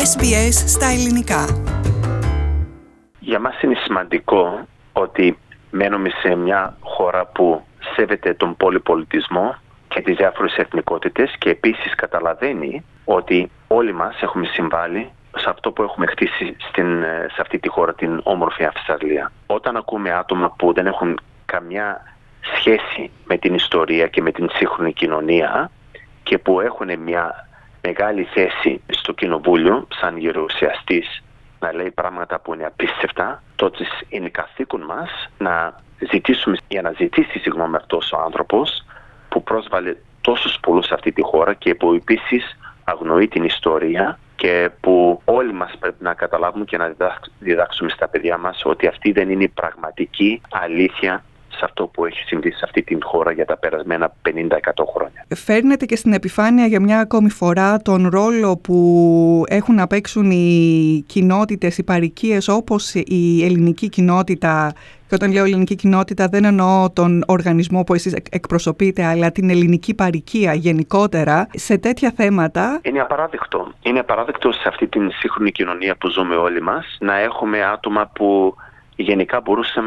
SBS στα ελληνικά. Για μας είναι σημαντικό ότι μένουμε σε μια χώρα που σέβεται τον πολυπολιτισμό και τις διάφορες εθνικότητες και επίσης καταλαβαίνει ότι όλοι μας έχουμε συμβάλει σε αυτό που έχουμε χτίσει σε αυτή τη χώρα, την όμορφη Αυστραλία. Όταν ακούμε άτομα που δεν έχουν καμιά σχέση με την ιστορία και με την σύγχρονη κοινωνία και που έχουν μια μεγάλη θέση στο κοινοβούλιο σαν γερουσιαστής να λέει πράγματα που είναι απίστευτα, τότε είναι καθήκον μας να ζητήσει αυτός ο άνθρωπος που πρόσβαλε τόσους πολλούς σε αυτή τη χώρα και που επίσης αγνοεί την ιστορία και που όλοι μας πρέπει να καταλάβουμε και να διδάξουμε στα παιδιά μας ότι αυτή δεν είναι η πραγματική αλήθεια σε αυτό που έχει συμβεί σε αυτή την χώρα για τα περασμένα 50-100 χρόνια. Φέρνετε και στην επιφάνεια για μια ακόμη φορά τον ρόλο που έχουν να παίξουν οι κοινότητες, οι παροικίες όπως η ελληνική κοινότητα. Και όταν λέω ελληνική κοινότητα δεν εννοώ τον οργανισμό που εσείς εκπροσωπείτε, αλλά την ελληνική παροικία γενικότερα σε τέτοια θέματα. Είναι απαράδεκτο. Είναι απαράδεκτο σε αυτή την σύγχρονη κοινωνία που ζούμε όλοι μας να έχουμε άτομα που γενικά μπορούσαμε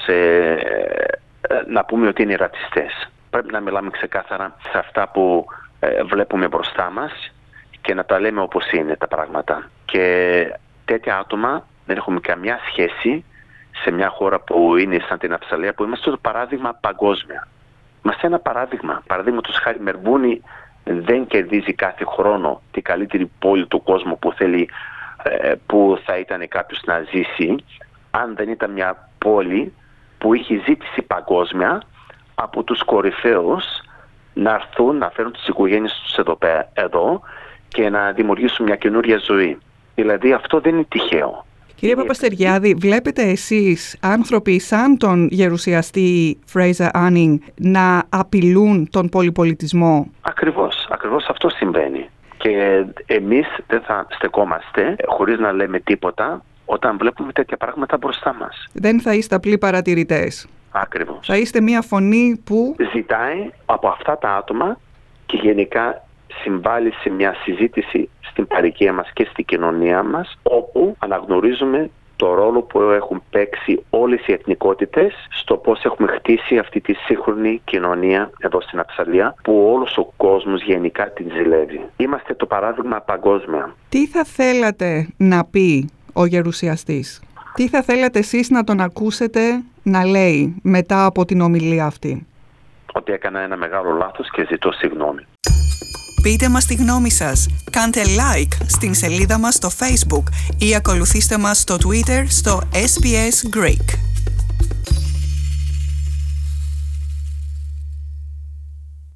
να πούμε ότι είναι ρατσιστές. Πρέπει να μιλάμε ξεκάθαρα σε αυτά που βλέπουμε μπροστά μας και να τα λέμε όπως είναι τα πράγματα. Και τέτοια άτομα δεν έχουμε καμιά σχέση σε μια χώρα που είναι σαν την Αυστραλία, που είμαστε το παράδειγμα παγκόσμια. Είμαστε ένα παράδειγμα. Παραδείγματος χάρη, Μελβούρνη δεν κερδίζει κάθε χρόνο την καλύτερη πόλη του κόσμου που θα ήταν κάποιος να ζήσει, αν δεν ήταν μια πόλη που είχε ζήτηση παγκόσμια από τους κορυφαίους να έρθουν, να φέρουν τις οικογένειες τους εδώ και να δημιουργήσουν μια καινούρια ζωή. Δηλαδή αυτό δεν είναι τυχαίο. Κύριε Παπαστεριάδη, βλέπετε εσείς άνθρωποι σαν τον γερουσιαστή Fraser Anning να απειλούν τον πολυπολιτισμό? Ακριβώς αυτό συμβαίνει. Και εμείς δεν θα στεκόμαστε χωρίς να λέμε τίποτα όταν βλέπουμε τέτοια πράγματα μπροστά μας. Δεν θα είστε απλοί παρατηρητές. Ακριβώς. Θα είστε μια φωνή που ζητάει από αυτά τα άτομα και γενικά συμβάλλει σε μια συζήτηση στην παροικία μας και στην κοινωνία μας, όπου αναγνωρίζουμε το ρόλο που έχουν παίξει όλες οι εθνικότητες στο πώς έχουμε χτίσει αυτή τη σύγχρονη κοινωνία εδώ στην Αυστραλία, που όλος ο κόσμος γενικά την ζηλεύει. Είμαστε το παράδειγμα παγκόσμια. Τι θα θέλατε να πει ο γερουσιαστής? Τι θα θέλατε εσείς να τον ακούσετε να λέει μετά από την ομιλία αυτή? Ότι έκανα ένα μεγάλο λάθος και ζητώ συγγνώμη. Πείτε μας τη γνώμη σας. Κάντε like στην σελίδα μας στο Facebook ή ακολουθήστε μας στο Twitter στο SBS Greek.